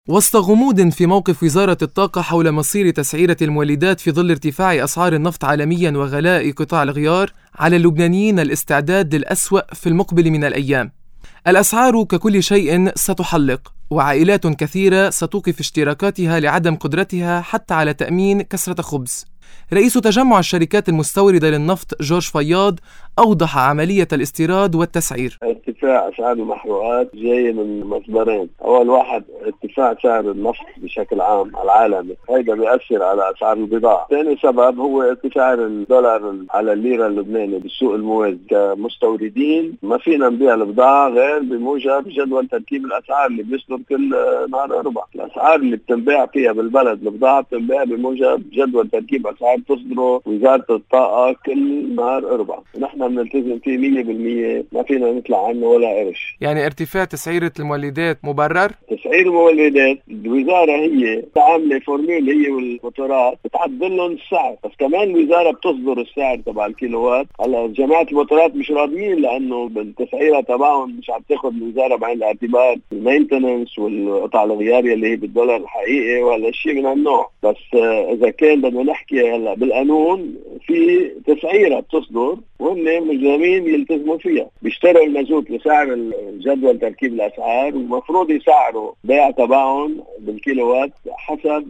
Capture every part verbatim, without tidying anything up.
وسط غموض في موقف وزارة الطاقة حول مصير تسعيرة المولدات في ظل ارتفاع أسعار النفط عالمياً وغلاء قطاع الغيار، على اللبنانيين الاستعداد للأسوأ في المقبل من الأيام. الأسعار ككل شيء ستحلق، وعائلات كثيرة ستوقف اشتراكاتها لعدم قدرتها حتى على تأمين كسرة خبز. رئيس تجمع الشركات المستوردة للنفط جورج فياض أوضح عملية الاستيراد والتسعير. ارتفاع أسعار المحروقات جاي من مصدرين. أول واحد ارتفاع سعر النفط بشكل عام العالمي، هذا بيأثر على أسعار البضاعة. ثاني سبب هو ارتفاع الدولار على الليرة اللبناني بالسوق الموازي. كمستوردين ما فينا نبيع البضاعة غير بموجب جدول تركيب الأسعار اللي بيصدر كل نهار أربعة. الأسعار اللي بتنباع فيها بالبلد البضاعة بتنباع بموجب جدول تركيب أسعار تصدره وزارة الطاقة كل نهار أربعة. نحن بنلتزم فيه مية بالمية، ما فينا نطلع عنه ولا قرش. يعني ارتفاع تسعيرة المولدات مبرر؟ تسعير المولدات الوزارة هي عاملة فورميل هي والموتورات بتعدل لهم السعر، بس كمان الوزارة بتصدر السعر تبع الكيلوات. هلا جماعة الموتورات مش راضيين لأنه بالتسعيرة تبعهم مش عم تاخذ الوزارة بعين الاعتبار المينتننس والقطع الغيارية اللي هي بالدولار الحقيقي ولا شيء من هالنوع. بس إذا كان بدنا نحكي هلا بالقانون في تسعيرة بتصدر وهم ملزمين يلتزموا فيها. بيشتروا المازوت لسعر الجدول تركيب الأسعار، ومفروض يسعروا بيع تبعهم بالكيلوات حسب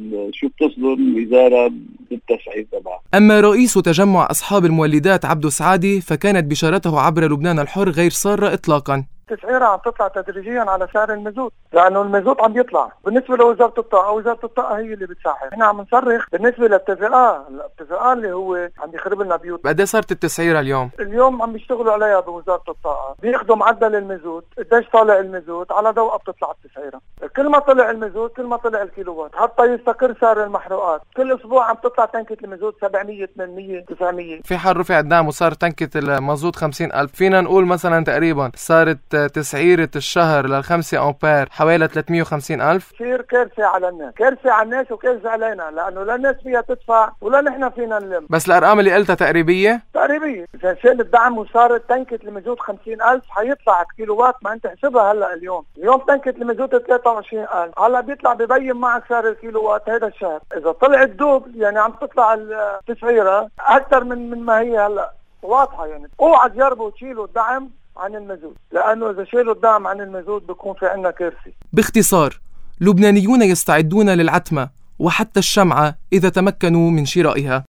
شو بتصدر الوزارة بالتسعير تبعها. أما رئيس تجمع أصحاب المولدات عبدو سعادي فكانت بشارته عبر لبنان الحر غير سارة إطلاقاً. التسعيرة عم تطلع تدريجيا على سعر المازوت، لأنه المازوت عم يطلع. بالنسبة لوزارة الطاقة، وزارة الطاقة هي اللي بتسعر. احنا عم نصرخ بالنسبة للاتفاقات، الاتفاقات اللي هو عم يخرب لنا بيوت. قد ايه صارت التسعيرة اليوم؟ اليوم عم بيشتغلوا عليها بوزارة الطاقة، بياخذوا معدل المازوت، قديش طالع المازوت، على ضوء بتطلع التسعيرة. كل ما طلع المازوت كل ما طلع الكيلوات، حتى يستقر سعر المحروقات. كل اسبوع عم تطلع تنكة المازوت سبعمية ثمانمية تسعمية. في حال رفع الدعم وصار تنكة المازوت خمسين ألف، فينا نقول مثلا تقريبا صارت تسعيرة الشهر للخمسة أمبير حوالي ثلاثمية وخمسين ألف. كثير كارثة على الناس، كارثة على الناس وكارثة علينا، لأنه لا الناس فيها تدفع ولا نحن فينا نلم. بس الأرقام اللي قلتها تقريبية؟ تقريبية. إذا شال الدعم وصارت تنكة المازوت خمسين ألف حيطلع كيلوات ما أنت حسبها هلا اليوم. اليوم تنكة المازوت ثلاثة وعشرين ألف، هلا بيطلع ببين معك سعر الكيلوات هذا الشهر. إذا طلع الدوب يعني عم تطلع التسعيرة أكثر من من ما هي هلا واضحة. يعني اوعى تجربوا تشيلوا الدعم عن المازوت، لأنه إذا شيلوا الدعم عن المازوت بيكون في عنا كارثة. باختصار، لبنانيون يستعدون للعتمة وحتى الشمعة إذا تمكنوا من شرائها.